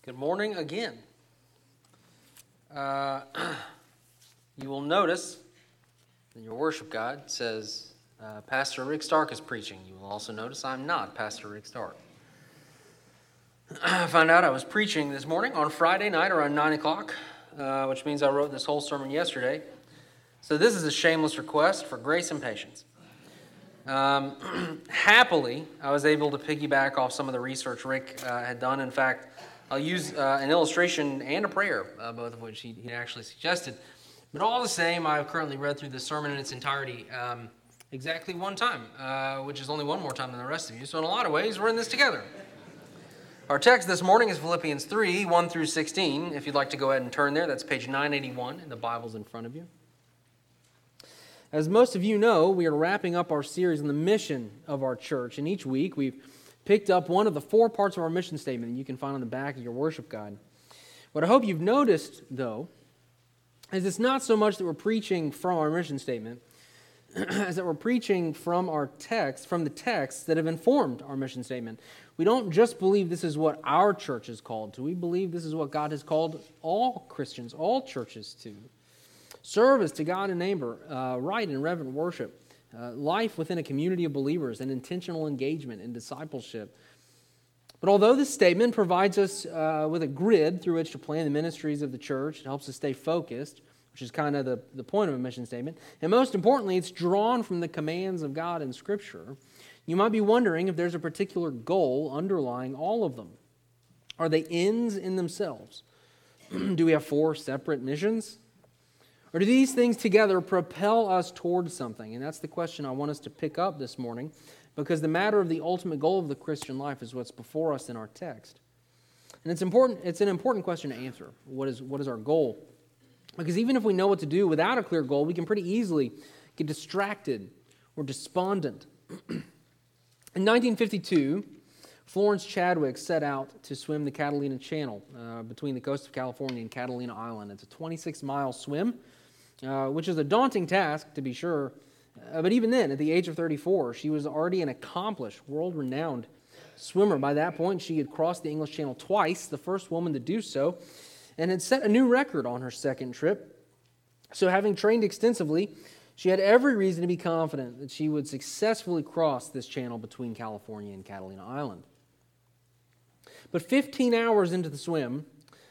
Good morning again. You will notice that your worship guide says Pastor Rick Stark is preaching. You will also notice I'm not Pastor Rick Stark. I found out I was preaching this morning on Friday night around 9 o'clock, which means I wrote this whole sermon yesterday. So this is a shameless request for grace and patience. Happily, I was able to piggyback off some of the research Rick had done. In fact, I'll use an illustration and a prayer, both of which he actually suggested. But all the same, I've currently read through the sermon in its entirety exactly one time, which is only one more time than the rest of you. So in a lot of ways, we're in this together. Our text this morning is Philippians 3, 1 through 16. If you'd like to go ahead and turn there, that's page 981 in the Bibles in front of you. As most of you know, we are wrapping up our series on the mission of our church. And each week, we've picked up one of the 4 parts of our mission statement that you can find on the back of your worship guide. What I hope you've noticed, though, is it's not so much that we're preaching from our mission statement, as that we're preaching from our text, from the texts that have informed our mission statement. We don't just believe this is what our church is called to. We believe this is what God has called all Christians, all churches to. Service to God and neighbor, right and reverent worship, life within a community of believers, and intentional engagement in discipleship. But although this statement provides us with a grid through which to plan the ministries of the church, it helps us stay focused, which is kind of the point of a mission statement, and most importantly, it's drawn from the commands of God in Scripture, you might be wondering if there's a particular goal underlying all of them. Are they ends in themselves? Do we have 4 separate missions? Or do these things together propel us towards something? And that's the question I want us to pick up this morning, because the matter of the ultimate goal of the Christian life is what's before us in our text. And it's an important question to answer. What is our goal? Because even if we know what to do without a clear goal, we can pretty easily get distracted or despondent. In 1952, Florence Chadwick set out to swim the Catalina Channel between the coast of California and Catalina Island. It's a 26-mile swim, which is a daunting task, to be sure. But even then, at the age of 34, she was already an accomplished, world-renowned swimmer. By that point, she had crossed the English Channel twice, the first woman to do so, and had set a new record on her second trip. So having trained extensively, she had every reason to be confident that she would successfully cross this channel between California and Catalina Island. But 15 hours into the swim,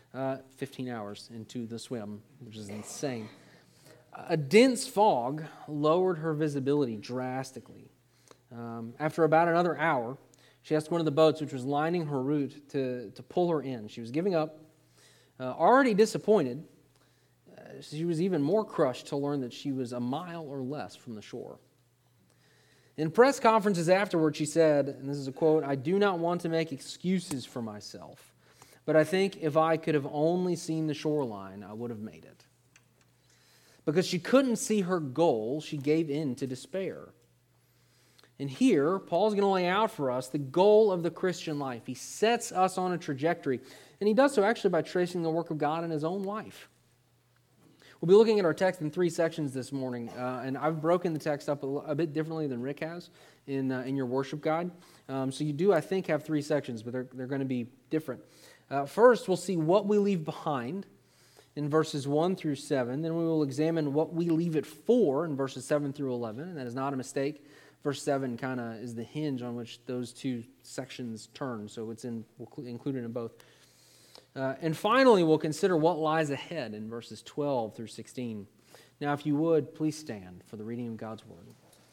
which is insane, a dense fog lowered her visibility drastically. After about another hour, she asked one of the boats which was lining her route to pull her in. She was giving up. Already disappointed, she was even more crushed to learn that she was a mile or less from the shore. In press conferences afterward, she said, and this is a quote, "I do not want to make excuses for myself, but I think if I could have only seen the shoreline, I would have made it." Because she couldn't see her goal, she gave in to despair. And here, Paul's going to lay out for us the goal of the Christian life. He sets us on a trajectory, and he does so actually by tracing the work of God in his own life. We'll be looking at our text in 3 sections this morning, and I've broken the text up a bit differently than Rick has in your worship guide. So you do, I think, have 3 sections, but they're going to be different. First, we'll see what we leave behind in verses 1 through 7. Then we will examine what we leave it for in verses 7 through 11, and that is not a mistake. Verse 7 kind of is the hinge on which those 2 sections turn, so we'll include it in both. And finally, we'll consider what lies ahead in verses 12 through 16. Now, if you would, please stand for the reading of God's Word.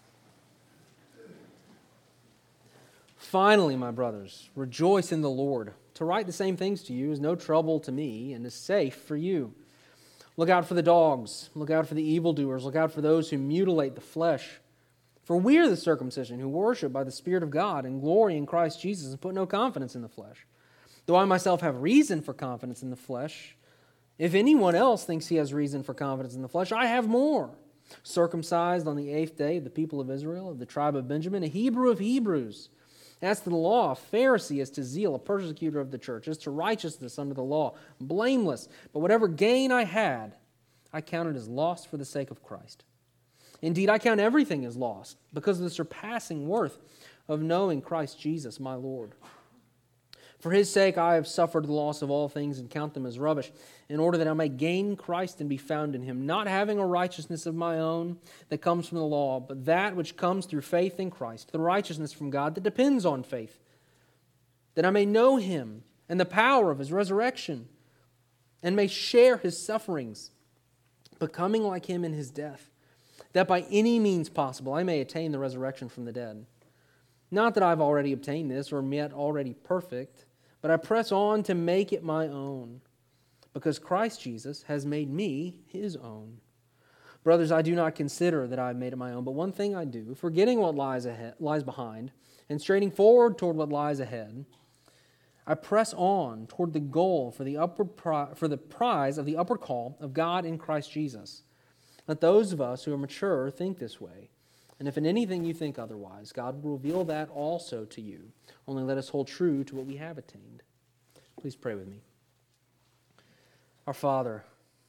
Finally, my brothers, rejoice in the Lord. To write the same things to you is no trouble to me and is safe for you. Look out for the dogs. Look out for the evildoers. Look out for those who mutilate the flesh. For we are the circumcision who worship by the Spirit of God and glory in Christ Jesus and put no confidence in the flesh. Though I myself have reason for confidence in the flesh, if anyone else thinks he has reason for confidence in the flesh, I have more. Circumcised on the 8th day of the people of Israel, of the tribe of Benjamin, a Hebrew of Hebrews. As to the law, a Pharisee, as to zeal, a persecutor of the church, as to righteousness under the law, blameless. But whatever gain I had, I counted as loss for the sake of Christ. Indeed, I count everything as lost because of the surpassing worth of knowing Christ Jesus, my Lord. For his sake I have suffered the loss of all things and count them as rubbish, in order that I may gain Christ and be found in him, not having a righteousness of my own that comes from the law, but that which comes through faith in Christ, the righteousness from God that depends on faith, that I may know him and the power of his resurrection, and may share his sufferings, becoming like him in his death, that by any means possible I may attain the resurrection from the dead. Not that I've already obtained this or am yet already perfect, but I press on to make it my own, because Christ Jesus has made me his own. Brothers, I do not consider that I have made it my own, but one thing I do, forgetting what lies behind, and straining forward toward what lies ahead, I press on toward the goal for the prize of the upward call of God in Christ Jesus. Let those of us who are mature think this way. And if in anything you think otherwise, God will reveal that also to you. Only let us hold true to what we have attained. Please pray with me. Our Father,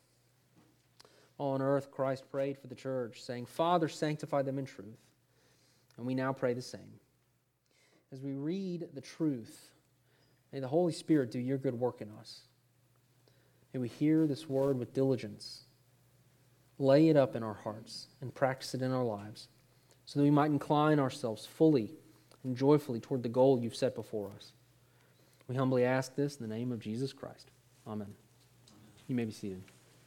on earth Christ prayed for the church, saying, Father, sanctify them in truth. And we now pray the same. As we read the truth, may the Holy Spirit do your good work in us. May we hear this word with diligence, lay it up in our hearts, and practice it in our lives, so that we might incline ourselves fully and joyfully toward the goal you've set before us. We humbly ask this in the name of Jesus Christ. Amen. You may be seated.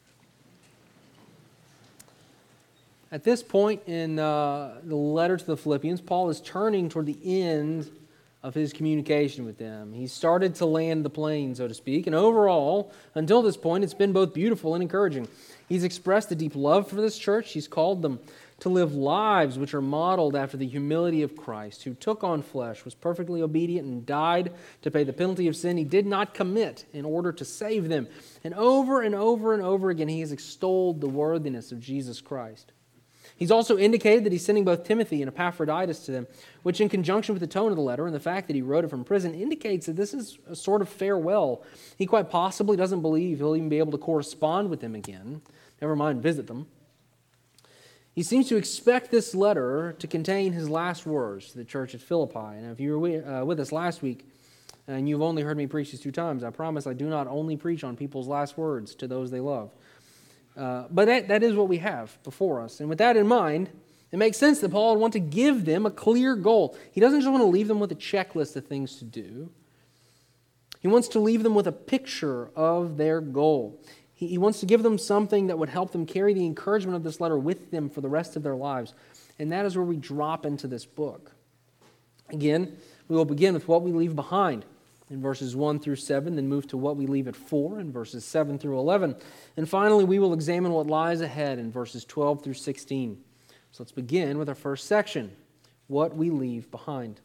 At this point in the letter to the Philippians, Paul is turning toward the end of his communication with them. He started to land the plane, so to speak, and overall, until this point, it's been both beautiful and encouraging. He's expressed a deep love for this church. He's called them to live lives which are modeled after the humility of Christ, who took on flesh, was perfectly obedient, and died to pay the penalty of sin he did not commit in order to save them. And over and over and over again, he has extolled the worthiness of Jesus Christ. He's also indicated that he's sending both Timothy and Epaphroditus to them, which in conjunction with the tone of the letter and the fact that he wrote it from prison indicates that this is a sort of farewell. He quite possibly doesn't believe he'll even be able to correspond with them again, never mind visit them. He seems to expect this letter to contain his last words to the church at Philippi. And if you were with us last week, and you've only heard me preach these 2 times, I promise I do not only preach on people's last words to those they love. But that is what we have before us. And with that in mind, it makes sense that Paul would want to give them a clear goal. He doesn't just want to leave them with a checklist of things to do. He wants to leave them with a picture of their goal. He wants to give them something that would help them carry the encouragement of this letter with them for the rest of their lives. And that is where we drop into this book. Again, we will begin with what we leave behind in verses 1 through 7, then move to what we leave at 4 in verses 7 through 11. And finally, we will examine what lies ahead in verses 12 through 16. So let's begin with our first section, what we leave behind.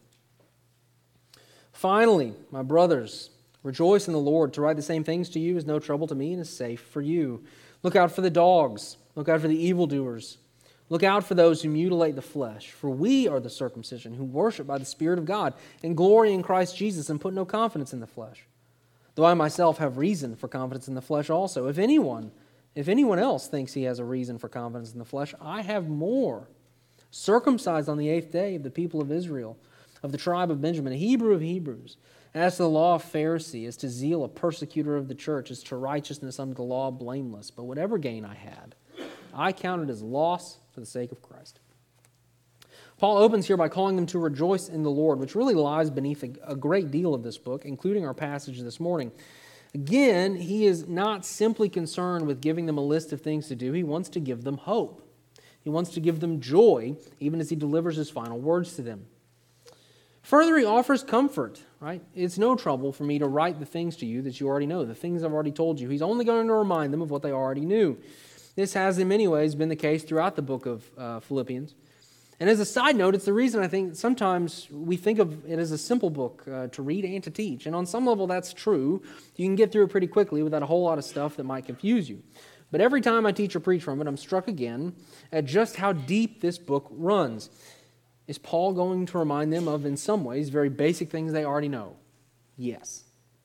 Finally, my brothers, rejoice in the Lord. To write the same things to you is no trouble to me and is safe for you. Look out for the dogs. Look out for the evildoers. Look out for those who mutilate the flesh. For we are the circumcision who worship by the Spirit of God and glory in Christ Jesus and put no confidence in the flesh. Though I myself have reason for confidence in the flesh also. If anyone else thinks he has a reason for confidence in the flesh, I have more. Circumcised on the 8th day of the people of Israel, of the tribe of Benjamin, a Hebrew of Hebrews. As to the law of Pharisee, as to zeal, a persecutor of the church, as to righteousness under the law, blameless. But whatever gain I had, I counted as loss for the sake of Christ. Paul opens here by calling them to rejoice in the Lord, which really lies beneath a great deal of this book, including our passage this morning. Again, he is not simply concerned with giving them a list of things to do. He wants to give them hope. He wants to give them joy, even as he delivers his final words to them. Further, he offers comfort, right? It's no trouble for me to write the things to you that you already know, the things I've already told you. He's only going to remind them of what they already knew. This has, in many ways, been the case throughout the book of Philippians. And as a side note, it's the reason I think sometimes we think of it as a simple book to read and to teach. And on some level, that's true. You can get through it pretty quickly without a whole lot of stuff that might confuse you. But every time I teach or preach from it, I'm struck again at just how deep this book runs. Is Paul going to remind them of, in some ways, very basic things they already know? Yes.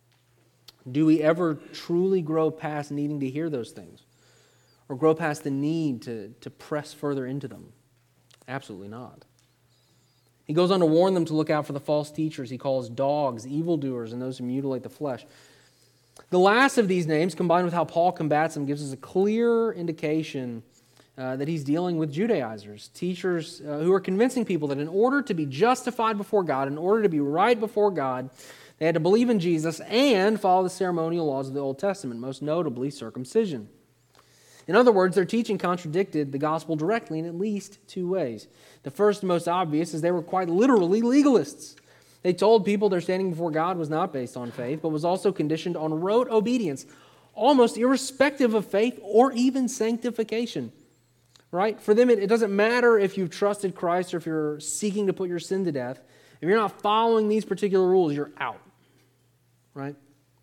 Do we ever truly grow past needing to hear those things? Or grow past the need to press further into them? Absolutely not. He goes on to warn them to look out for the false teachers he calls dogs, evildoers, and those who mutilate the flesh. The last of these names, combined with how Paul combats them, gives us a clear indication that he's dealing with Judaizers, teachers who are convincing people that in order to be justified before God, in order to be right before God, they had to believe in Jesus and follow the ceremonial laws of the Old Testament, most notably circumcision. In other words, their teaching contradicted the gospel directly in at least two ways. The first and most obvious is they were quite literally legalists. They told people their standing before God was not based on faith, but was also conditioned on rote obedience, almost irrespective of faith or even sanctification. Right? For them, it doesn't matter if you've trusted Christ or if you're seeking to put your sin to death. If you're not following these particular rules, you're out. Right?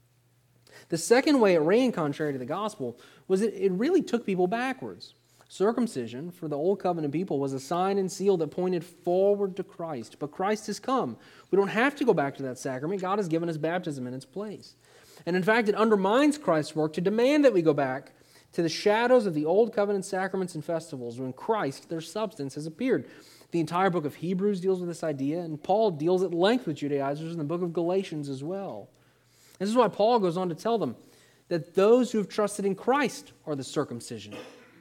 The second way it ran contrary to the gospel was it really took people backwards. Circumcision for the Old Covenant people was a sign and seal that pointed forward to Christ. But Christ has come. We don't have to go back to that sacrament. God has given us baptism in its place. And in fact, it undermines Christ's work to demand that we go back to the shadows of the Old Covenant sacraments and festivals when Christ, their substance, has appeared. The entire book of Hebrews deals with this idea, and Paul deals at length with Judaizers in the book of Galatians as well. This is why Paul goes on to tell them that those who have trusted in Christ are the circumcision.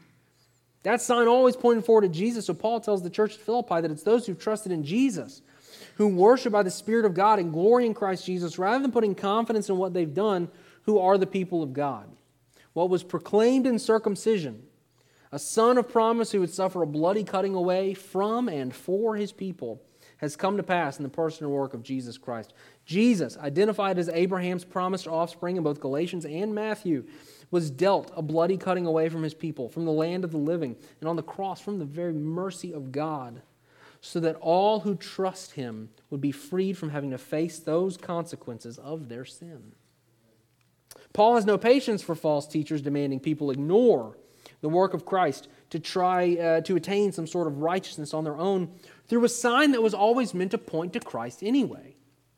That sign always pointed forward to Jesus, so Paul tells the church at Philippi that it's those who've trusted in Jesus, who worship by the Spirit of God and glory in Christ Jesus, rather than putting confidence in what they've done, who are the people of God. What was proclaimed in circumcision, a son of promise who would suffer a bloody cutting away from and for his people, has come to pass in the personal work of Jesus Christ. Jesus, identified as Abraham's promised offspring in both Galatians and Matthew, was dealt a bloody cutting away from his people, from the land of the living, and on the cross from the very mercy of God, so that all who trust him would be freed from having to face those consequences of their sin. Paul has no patience for false teachers demanding people ignore the work of Christ to try to attain some sort of righteousness on their own through a sign that was always meant to point to Christ anyway.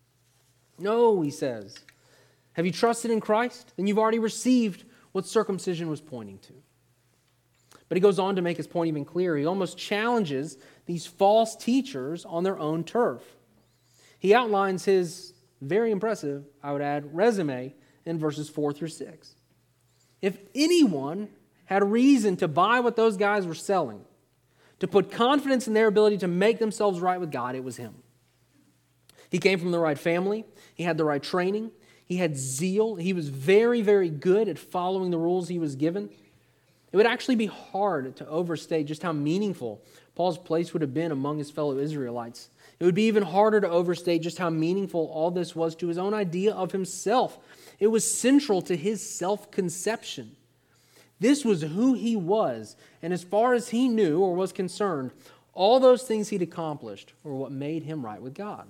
No, he says. Have you trusted in Christ? Then you've already received what circumcision was pointing to. But he goes on to make his point even clearer. He almost challenges these false teachers on their own turf. He outlines his very impressive, I would add, resume in verses 4 through 6. If anyone had a reason to buy what those guys were selling, to put confidence in their ability to make themselves right with God, it was him. He came from the right family. He had the right training. He had zeal. He was very, very good at following the rules he was given. It would actually be hard to overstate just how meaningful Paul's place would have been among his fellow Israelites. It would be even harder to overstate just how meaningful all this was to his own idea of himself. It was central to his self-conception. This was who he was, and as far as he knew or was concerned, all those things he'd accomplished were what made him right with God.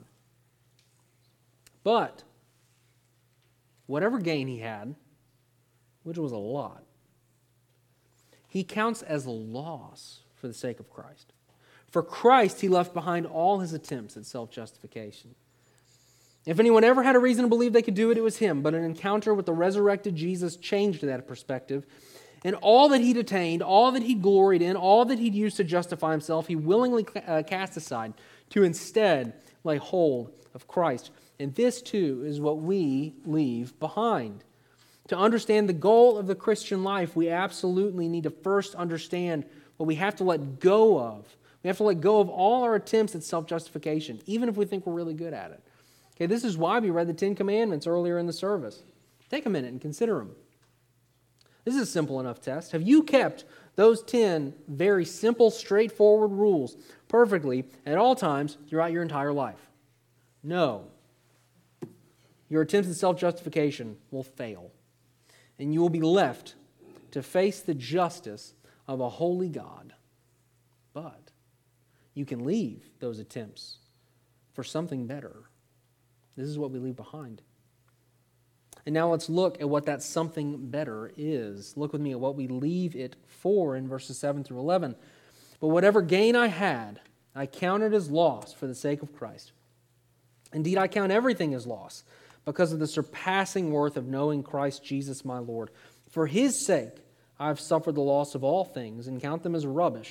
But whatever gain he had, which was a lot, he counts as loss for the sake of Christ. For Christ, he left behind all his attempts at self-justification. If anyone ever had a reason to believe they could do it, it was him. But an encounter with the resurrected Jesus changed that perspective. And all that he'd attained, all that he'd gloried in, all that he'd used to justify himself, he willingly cast aside to instead lay hold of Christ. And this, too, is what we leave behind. To understand the goal of the Christian life, we absolutely need to first understand what we have to let go of. We have to let go of all our attempts at self-justification, even if we think we're really good at it. Okay, this is why we read the Ten Commandments earlier in the service. Take a minute and consider them. This is a simple enough test. Have you kept those 10 very simple, straightforward rules perfectly at all times throughout your entire life? No. Your attempts at self-justification will fail, and you will be left to face the justice of a holy God. But you can leave those attempts for something better. This is what we leave behind. And now let's look at what that something better is. Look with me at what we leave it for in verses 7 through 11. But whatever gain I had, I counted as loss for the sake of Christ. Indeed, I count everything as loss because of the surpassing worth of knowing Christ Jesus my Lord. For his sake, I have suffered the loss of all things and count them as rubbish,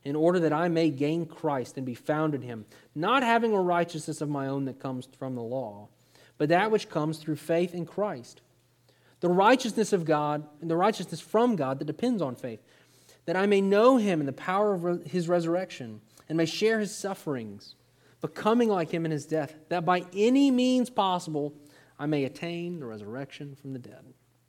in order that I may gain Christ and be found in him, not having a righteousness of my own that comes from the law, but that which comes through faith in Christ. The righteousness of God, and the righteousness from God that depends on faith, that I may know him in the power of his resurrection, and may share his sufferings, becoming like him in his death, that by any means possible I may attain the resurrection from the dead.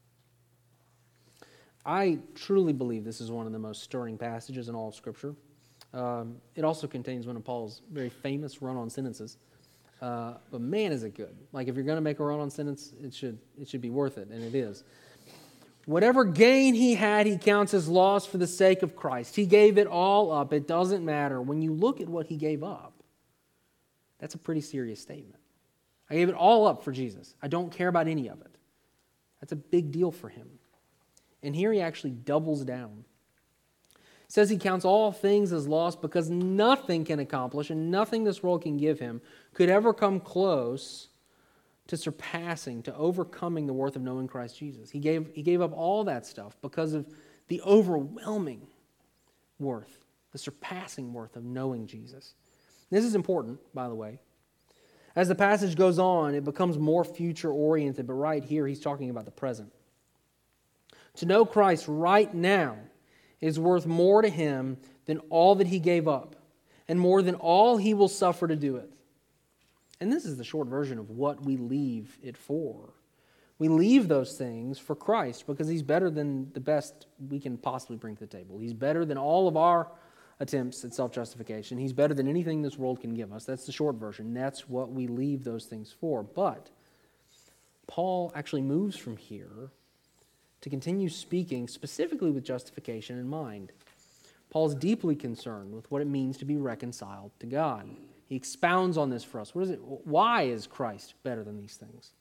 I truly believe this is one of the most stirring passages in all of Scripture. It also contains one of Paul's very famous run-on sentences. But man, is it good. Like, if you're going to make a run-on sentence, it should be worth it, and it is. Whatever gain he had, he counts as loss for the sake of Christ. He gave it all up. It doesn't matter. When you look at what he gave up, that's a pretty serious statement. I gave it all up for Jesus. I don't care about any of it. That's a big deal for him. And here he actually doubles down. He says he counts all things as lost because nothing can accomplish and nothing this world can give him could ever come close to surpassing, to overcoming the worth of knowing Christ Jesus. He gave up all that stuff because of the overwhelming worth, the surpassing worth of knowing Jesus. This is important, by the way. As the passage goes on, it becomes more future-oriented, but right here he's talking about the present. To know Christ right now is worth more to him than all that he gave up, and more than all he will suffer to do it. And this is the short version of what we leave it for. We leave those things for Christ because he's better than the best we can possibly bring to the table. He's better than all of our attempts at self-justification. He's better than anything this world can give us. That's the short version. That's what we leave those things for. But Paul actually moves from here to continue speaking specifically with justification in mind. Paul's deeply concerned with what it means to be reconciled to God. He expounds on this for us. What is it? Why is Christ better than these things?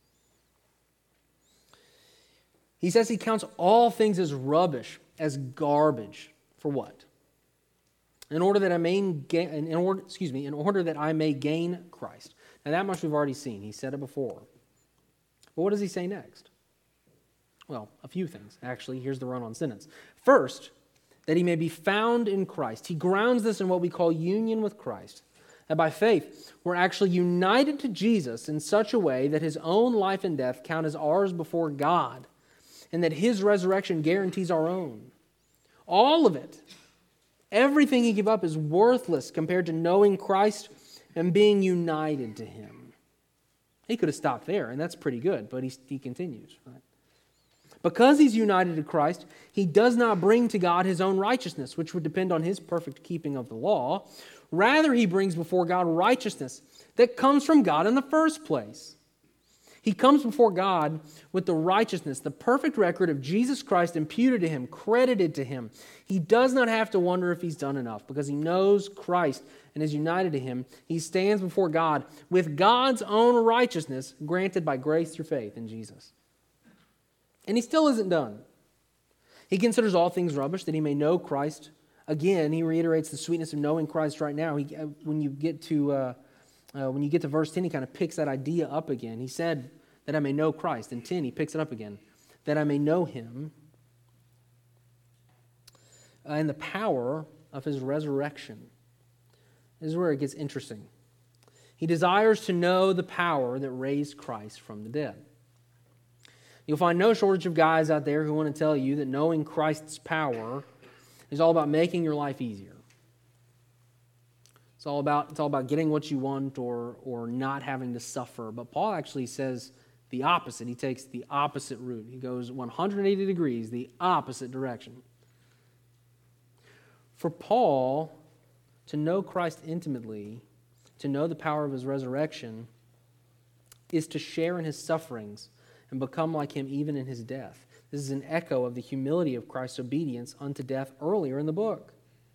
He says he counts all things as rubbish, as garbage. For what? In order that I may gain Christ. Now that much we've already seen. He said it before. But what does he say next? Well, a few things. Actually, here's the run-on sentence. First, that he may be found in Christ. He grounds this in what we call union with Christ. That by faith, we're actually united to Jesus in such a way that his own life and death count as ours before God, and that his resurrection guarantees our own. All of it, everything he gave up is worthless compared to knowing Christ and being united to him. He could have stopped there, and that's pretty good, but he continues, right? Because he's united to Christ, he does not bring to God his own righteousness, which would depend on his perfect keeping of the law. Rather, he brings before God righteousness that comes from God in the first place. He comes before God with the righteousness, the perfect record of Jesus Christ imputed to him, credited to him. He does not have to wonder if he's done enough because he knows Christ and is united to him. He stands before God with God's own righteousness granted by grace through faith in Jesus. And he still isn't done. He considers all things rubbish that he may know Christ. Again, he reiterates the sweetness of knowing Christ right now. When you get to verse 10, he kind of picks that idea up again. He said that I may know Christ. In 10, he picks it up again. That I may know him and the power of his resurrection. This is where it gets interesting. He desires to know the power that raised Christ from the dead. You'll find no shortage of guys out there who want to tell you that knowing Christ's power is all about making your life easier. It's all about getting what you want or not having to suffer. But Paul actually says the opposite. He takes the opposite route. He goes 180 degrees, the opposite direction. For Paul, to know Christ intimately, to know the power of his resurrection, is to share in his sufferings and become like him even in his death. This is an echo of the humility of Christ's obedience unto death earlier in the book.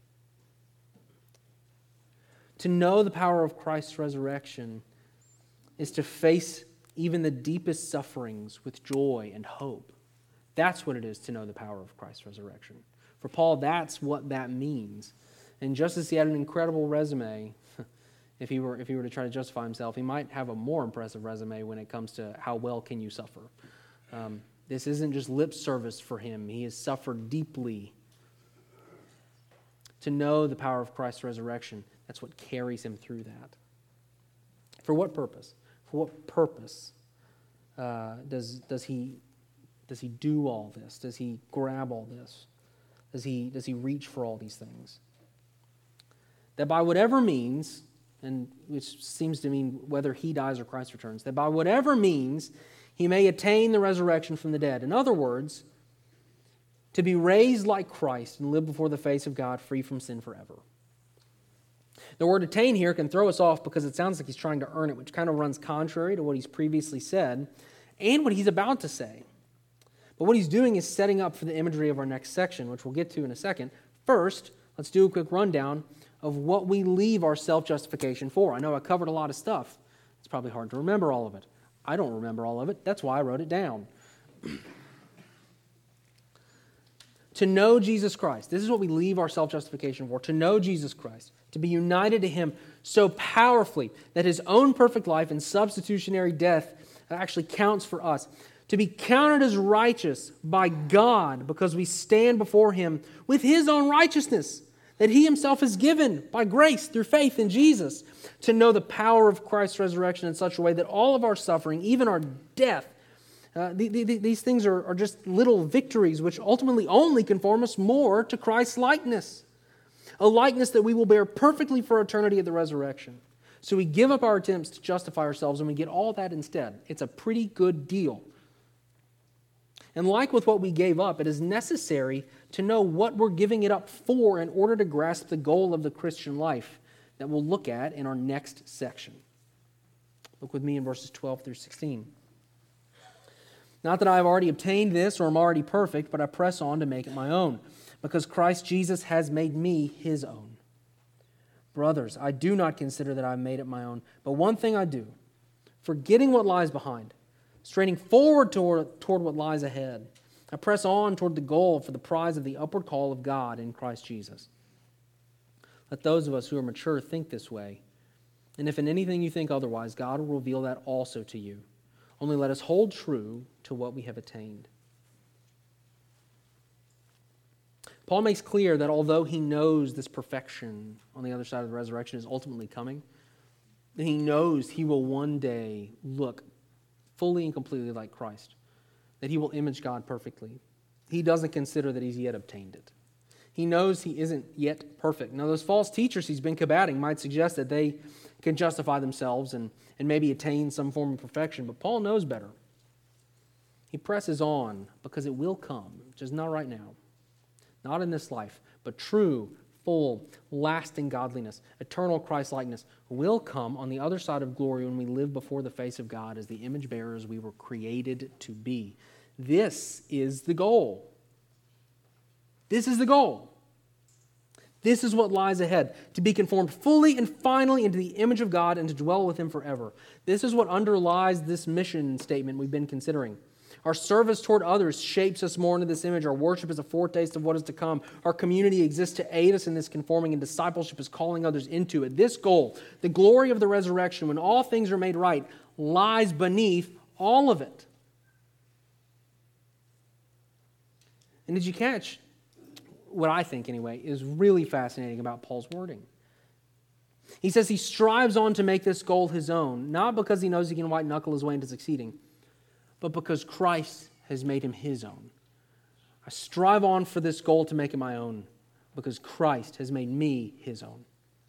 To know the power of Christ's resurrection is to face even the deepest sufferings with joy and hope. That's what it is to know the power of Christ's resurrection. For Paul, that's what that means. And just as he had an incredible resume, if he were to try to justify himself, he might have a more impressive resume when it comes to how well can you suffer. This isn't just lip service for him. He has suffered deeply. to know the power of Christ's resurrection. That's what carries him through that. For what purpose? For what purpose does he do all this? Does he grab all this? Does he reach for all these things? That by whatever means, and which seems to mean whether he dies or Christ returns, that by whatever means he may attain the resurrection from the dead. In other words, to be raised like Christ and live before the face of God free from sin forever. The word attain here can throw us off because it sounds like he's trying to earn it, which kind of runs contrary to what he's previously said and what he's about to say. But what he's doing is setting up for the imagery of our next section, which we'll get to in a second. First, let's do a quick rundown of what we leave our self-justification for. I know I covered a lot of stuff. It's probably hard to remember all of it. I don't remember all of it. That's why I wrote it down. To know Jesus Christ. This is what we leave our self-justification for. To know Jesus Christ. To be united to Him so powerfully that His own perfect life and substitutionary death actually counts for us. To be counted as righteous by God because we stand before Him with His own righteousness that He Himself has given by grace through faith in Jesus. To know the power of Christ's resurrection in such a way that all of our suffering, even our death, these things are just little victories which ultimately only conform us more to Christ's likeness. A likeness that we will bear perfectly for eternity at the resurrection. So we give up our attempts to justify ourselves and we get all that instead. It's a pretty good deal. And like with what we gave up, it is necessary to know what we're giving it up for in order to grasp the goal of the Christian life that we'll look at in our next section. Look with me in verses 12 through 16. Not that I have already obtained this or am already perfect, but I press on to make it my own, because Christ Jesus has made me His own. Brothers, I do not consider that I have made it my own, but one thing I do, forgetting what lies behind, straining forward toward what lies ahead, I press on toward the goal for the prize of the upward call of God in Christ Jesus. Let those of us who are mature think this way, and if in anything you think otherwise, God will reveal that also to you. Only let us hold true to what we have attained. Paul makes clear that although he knows this perfection on the other side of the resurrection is ultimately coming, that he knows he will one day look fully and completely like Christ, that he will image God perfectly. He doesn't consider that he's yet obtained it. He knows he isn't yet perfect. Now, those false teachers he's been combating might suggest that they can justify themselves and maybe attain some form of perfection, but Paul knows better. He presses on because it will come, just not right now. Not in this life, but true, full, lasting godliness, eternal Christ-likeness will come on the other side of glory when we live before the face of God as the image bearers we were created to be. This is the goal. This is the goal. This is what lies ahead, to be conformed fully and finally into the image of God and to dwell with Him forever. This is what underlies this mission statement we've been considering. Our service toward others shapes us more into this image. Our worship is a foretaste of what is to come. Our community exists to aid us in this conforming, and discipleship is calling others into it. This goal, the glory of the resurrection, when all things are made right, lies beneath all of it. And did you catch what I think, anyway, is really fascinating about Paul's wording? He says he strives on to make this goal his own, not because he knows he can white-knuckle his way into succeeding, but because Christ has made him His own. I strive on for this goal to make it my own, because Christ has made me His own.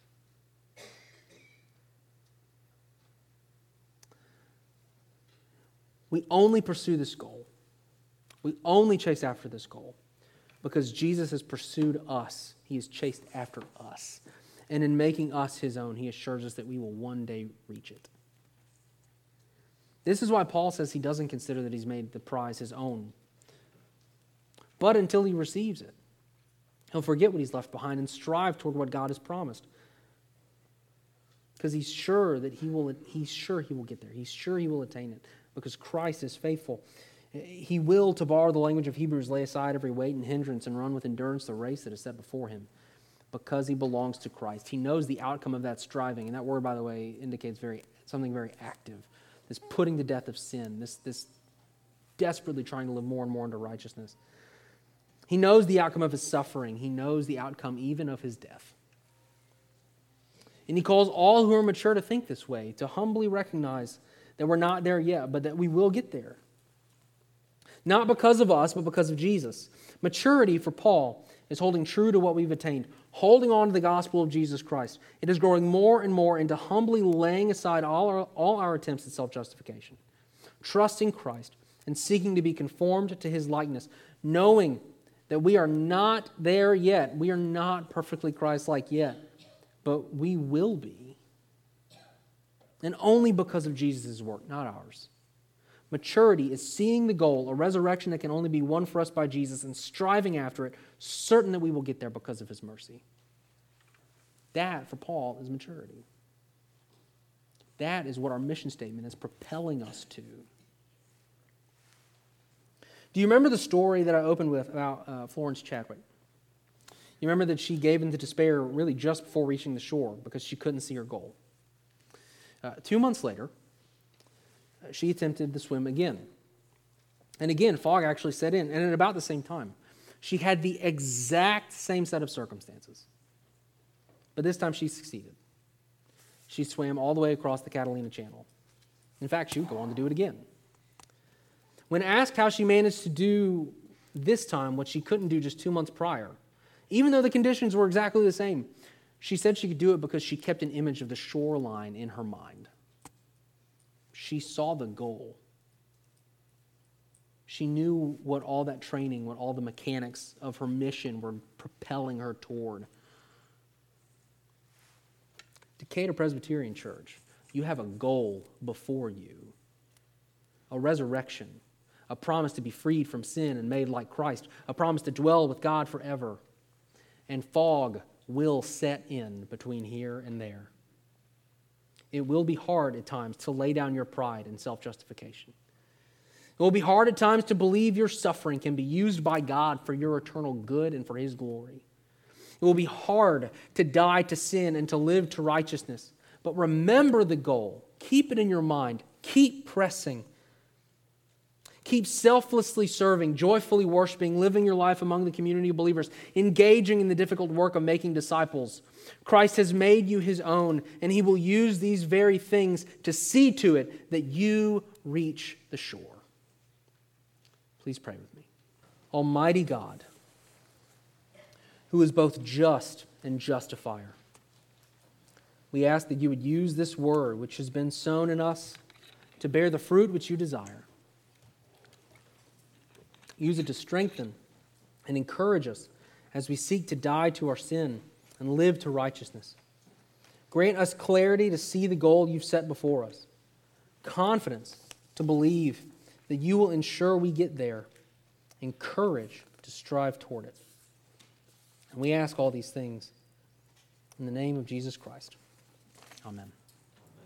We only pursue this goal. We only chase after this goal because Jesus has pursued us. He has chased after us. And in making us His own, He assures us that we will one day reach it. This is why Paul says he doesn't consider that he's made the prize his own. But until he receives it, he'll forget what he's left behind and strive toward what God has promised. Because he's sure he will get there. He's sure he will attain it. Because Christ is faithful. He will, to borrow the language of Hebrews, lay aside every weight and hindrance and run with endurance the race that is set before him. Because he belongs to Christ. He knows the outcome of that striving. And that word, by the way, indicates something very active. This putting to death of sin, this desperately trying to live more and more into righteousness. He knows the outcome of his suffering. He knows the outcome even of his death. And he calls all who are mature to think this way, to humbly recognize that we're not there yet, but that we will get there. Not because of us, but because of Jesus. Maturity for Paul is holding true to what we've attained, holding on to the gospel of Jesus Christ. It is growing more and more into humbly laying aside all our attempts at self-justification, trusting Christ and seeking to be conformed to his likeness, knowing that we are not there yet. We are not perfectly Christ-like yet, but we will be. And only because of Jesus' work, not ours. Maturity is seeing the goal, a resurrection that can only be won for us by Jesus, and striving after it, certain that we will get there because of his mercy. That, for Paul, is maturity. That is what our mission statement is propelling us to. Do you remember the story that I opened with about Florence Chadwick? You remember that she gave into despair really just before reaching the shore because she couldn't see her goal. 2 months later, she attempted the swim again. And again, fog actually set in, and at about the same time. She had the exact same set of circumstances. But this time she succeeded. She swam all the way across the Catalina Channel. In fact, she would go on to do it again. When asked how she managed to do this time what she couldn't do just 2 months prior, even though the conditions were exactly the same, she said she could do it because she kept an image of the shoreline in her mind. She saw the goal. She knew what all that training, what all the mechanics of her mission were propelling her toward. Decatur Presbyterian Church, you have a goal before you, a resurrection, a promise to be freed from sin and made like Christ, a promise to dwell with God forever. And fog will set in between here and there. It will be hard at times to lay down your pride and self-justification. It will be hard at times to believe your suffering can be used by God for your eternal good and for his glory. It will be hard to die to sin and to live to righteousness. But remember the goal. Keep it in your mind. Keep pressing. Keep selflessly serving, joyfully worshiping, living your life among the community of believers, engaging in the difficult work of making disciples. Christ has made you his own, and he will use these very things to see to it that you reach the shore. Please pray with me. Almighty God, who is both just and justifier, we ask that you would use this word which has been sown in us to bear the fruit which you desire. Use it to strengthen and encourage us as we seek to die to our sin and live to righteousness. Grant us clarity to see the goal you've set before us, confidence to believe that you will ensure we get there, and courage to strive toward it. And we ask all these things in the name of Jesus Christ. Amen.